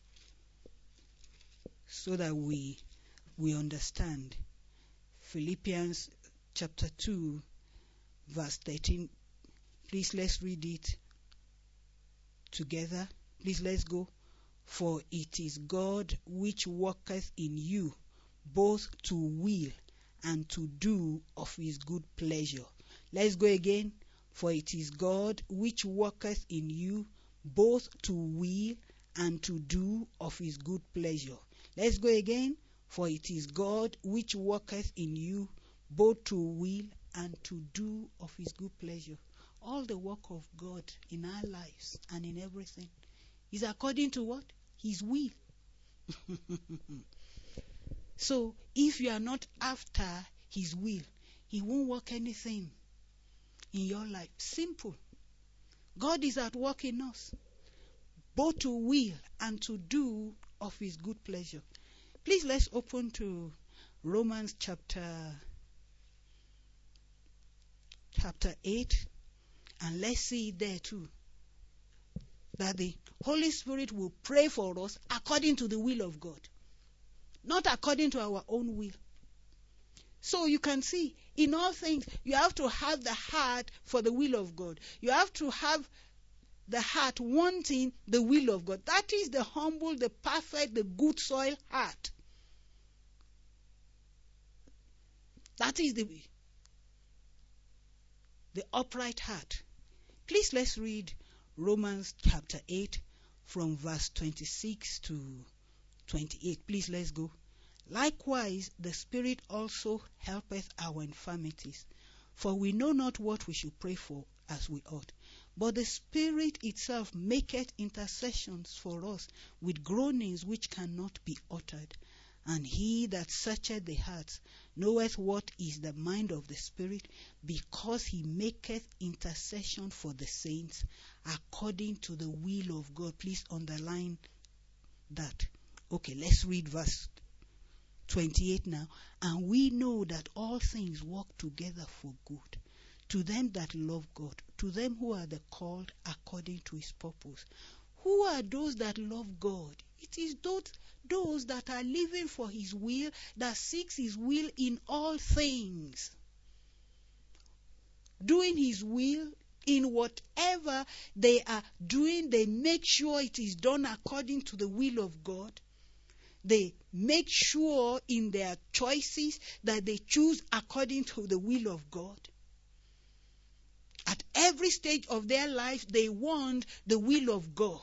so that we we understand. Philippians chapter two verse thirteen. Please let's read it together. Please let's go. For it is God which worketh in you both to will and to do of His good pleasure. Let's go again. For it is God which worketh in you both to will and to do of His good pleasure. Let's go again. For it is God which worketh in you both to will and to do of His good pleasure. All the work of God in our lives and in everything is according to what? His will. So if you are not after His will, He won't work anything in your life. Simple. God is at work in us. both to will and to do of his good pleasure. Please let's open to Romans chapter chapter eight, and let's see there too that the Holy Spirit will pray for us according to the will of God, not according to our own will. So you can see, in all things, you have to have the heart for the will of God. You have to have the heart wanting the will of God. That is the humble, the perfect, the good soil heart. That is the, the upright heart. Please let's read Romans chapter eight from verse twenty-six to twenty-eight. Please let's go. Likewise, the Spirit also helpeth our infirmities, for we know not what we should pray for as we ought. But the Spirit itself maketh intercessions for us with groanings which cannot be uttered. And he that searcheth the hearts knoweth what is the mind of the Spirit, because he maketh intercession for the saints according to the will of God. Please underline that. Okay, let's read verse twenty-eight now. And we know that all things work together for good to them that love God, to them who are the called according to his purpose. Who are those that love God? It is those, those that are living for his will, that seeks his will in all things. Doing his will in whatever they are doing, they make sure it is done according to the will of God. They make sure in their choices that they choose according to the will of God. At every stage of their life, they want the will of God.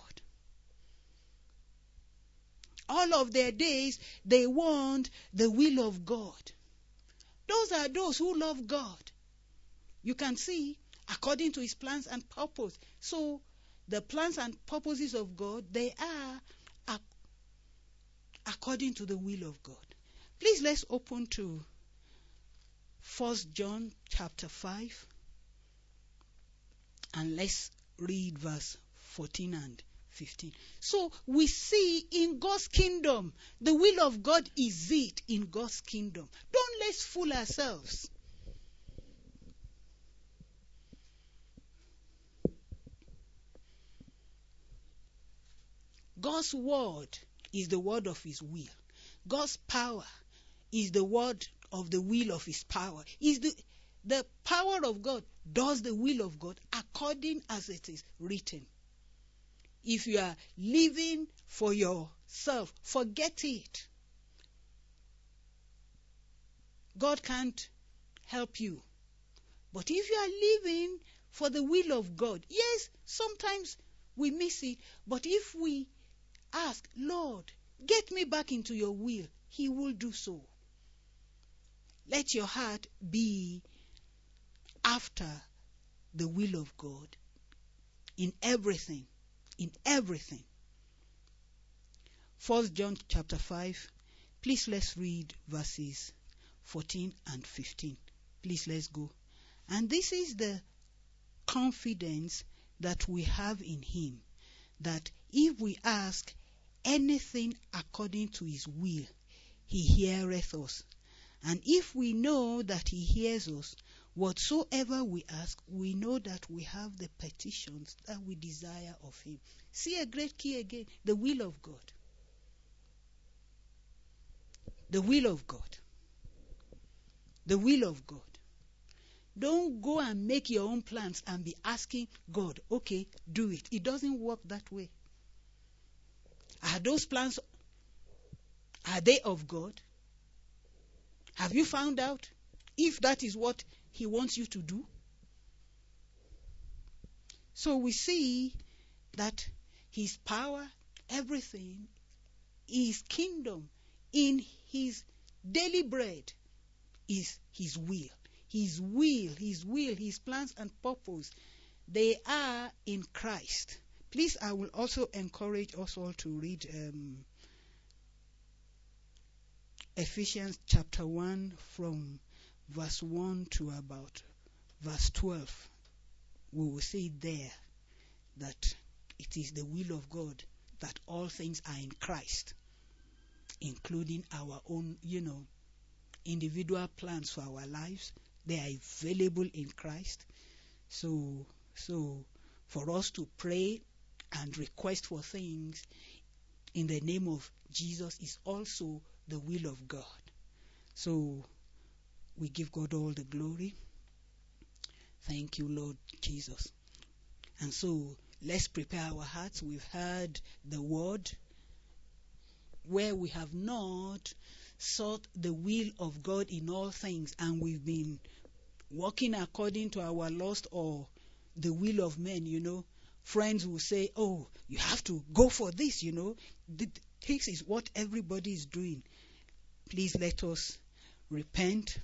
All of their days, they want the will of God. Those are those who love God. You can see, according to his plans and purpose. So, the plans and purposes of God, they are according to the will of God. Please let's open to First John chapter five, and let's read verse fourteen and fifteen. So we see in God's kingdom, the will of God is it in God's kingdom. Don't let's fool ourselves. God's word is the word of his will. God's power is the word of the will of his power. Is the the power of God does the will of God according as it is written. If you are living for yourself, forget it. God can't help you. But if you are living for the will of God, yes, sometimes we miss it, but if we ask, Lord, get me back into your will, he will do so. Let your heart be after the will of God in everything, in everything. First John chapter five, please let's read verses fourteen and fifteen. Please let's go. And this is the confidence that we have in him, that if we ask anything according to his will, he heareth us. And if we know that he hears us, whatsoever we ask, we know that we have the petitions that we desire of him. See a great key again, the will of God. The will of God. The will of God. Don't go and make your own plans and be asking God, okay, do it. It doesn't work that way. Are those plans, are they of God? Have you found out if that is what he wants you to do? So we see that his power, everything, his kingdom, in his daily bread is his will. His will, his will, his plans and purpose, they are in Christ. Please, I will also encourage us all to read um, Ephesians chapter one from verse one to about verse twelve. We will see there that it is the will of God that all things are in Christ, including our own, you know, individual plans for our lives. They are available in Christ. So, so for us to pray and request for things in the name of Jesus is also the will of God. So we give God all the glory. Thank you, Lord Jesus. And so let's prepare our hearts. We've heard the word. Where we have not sought the will of God in all things, and we've been walking according to our lust or the will of men, you know, friends will say, oh, you have to go for this, you know. This is what everybody is doing. Please let us repent.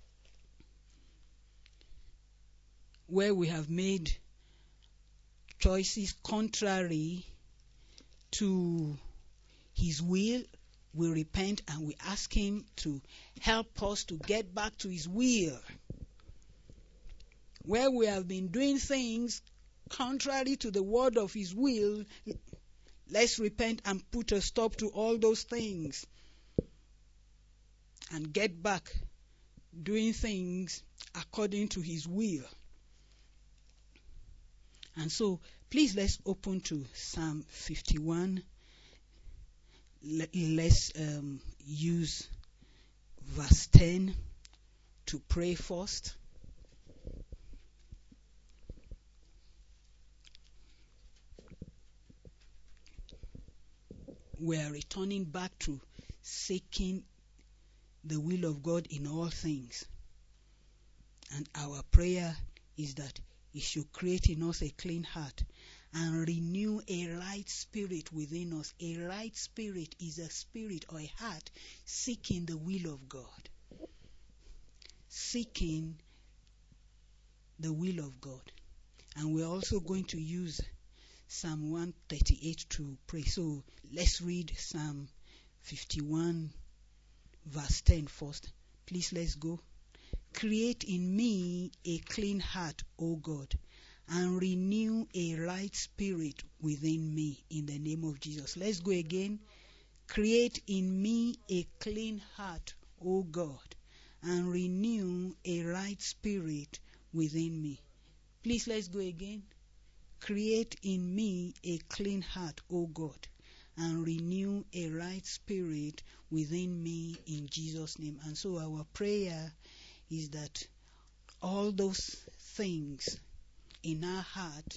Where we have made choices contrary to His will, we repent and we ask Him to help us to get back to His will. Where we have been doing things contrary to the word of His will, let's repent and put a stop to all those things and get back doing things according to His will. And so, please let's open to Psalm fifty-one. Let's um, use verse ten to pray first. We are returning back to seeking the will of God in all things. And our prayer is that He should create in us a clean heart and renew a right spirit within us. A right spirit is a spirit or a heart seeking the will of God. Seeking the will of God. And we're also going to use Psalm one thirty-eight to pray. So let's read Psalm fifty-one verse ten first. Please let's go. Create in me a clean heart, O God, and renew a right spirit within me, in the name of Jesus. Let's go again. Create in me a clean heart, O God, and renew a right spirit within me. Please let's go again. Create in me a clean heart, O God, and renew a right spirit within me, in Jesus' name. And so our prayer is that all those things in our heart,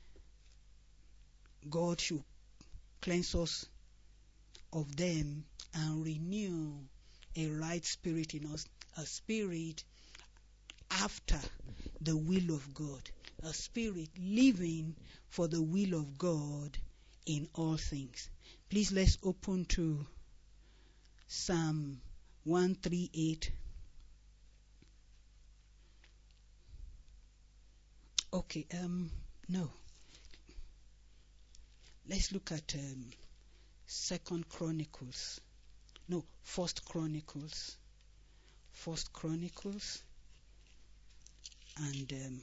God should cleanse us of them and renew a right spirit in us, a spirit after the will of God, a spirit living for the will of God in all things. Please let's open to Psalm one thirty-eight. Okay, um, no. Let's look at um, Second Chronicles. No, First Chronicles. First Chronicles. And um,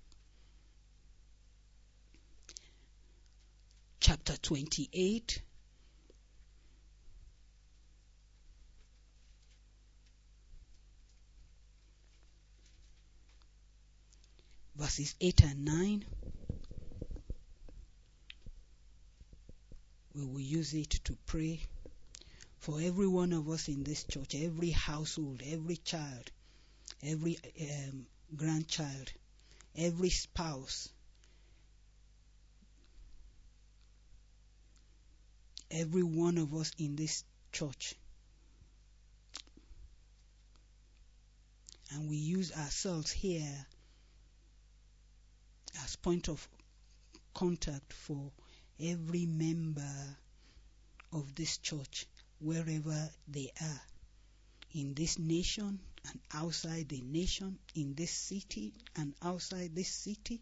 chapter twenty-eight. Verses eight and nine. We will use it to pray for every one of us in this church, every household, every child, every um, grandchild, every spouse, every one of us in this church. And we use ourselves here as point of contact for every member of this church, wherever they are, in this nation and outside the nation, in this city and outside this city.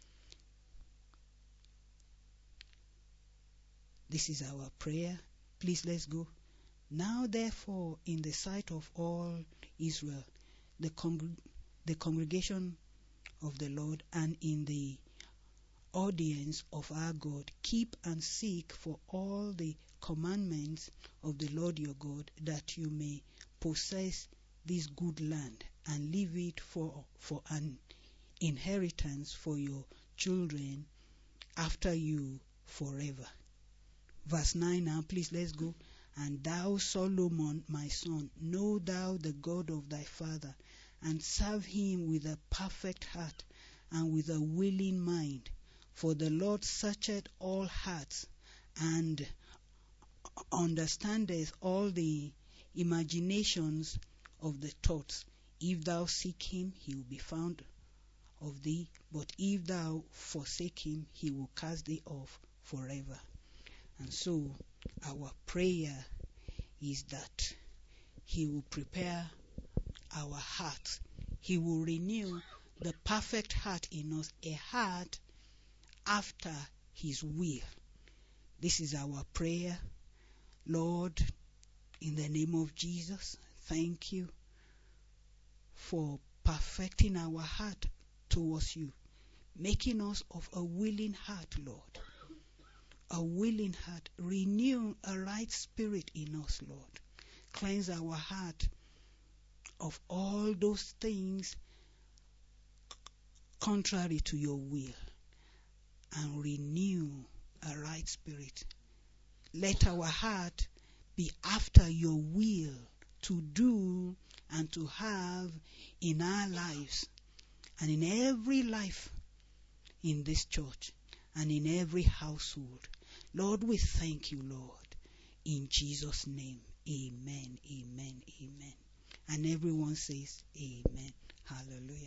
This is our prayer. Please let's go. Now therefore, in the sight of all Israel, the, congr- the congregation of the Lord, and in the audience of our God. Keep and seek for all the commandments of the Lord your God, that you may possess this good land and leave it for, for an inheritance for your children after you forever. Verse nine now, please, let's go. And thou, Solomon, my son, know thou the God of thy father, and serve him with a perfect heart and with a willing mind. For the Lord searcheth all hearts, and understandeth all the imaginations of the thoughts. If thou seek him, he will be found of thee, but if thou forsake him, he will cast thee off forever. And so our prayer is that he will prepare our hearts. He will renew the perfect heart in us, a heart after his will. This is our prayer. Lord, in the name of Jesus, thank you for perfecting our heart towards you, making us of a willing heart, Lord. A willing heart. Renew a right spirit in us, Lord. Cleanse our heart of all those things contrary to your will, and renew a right spirit. Let our heart be after your will to do and to have in our lives and in every life in this church and in every household. Lord, we thank you, Lord. In Jesus' name, amen, amen, amen. And everyone says amen. Hallelujah.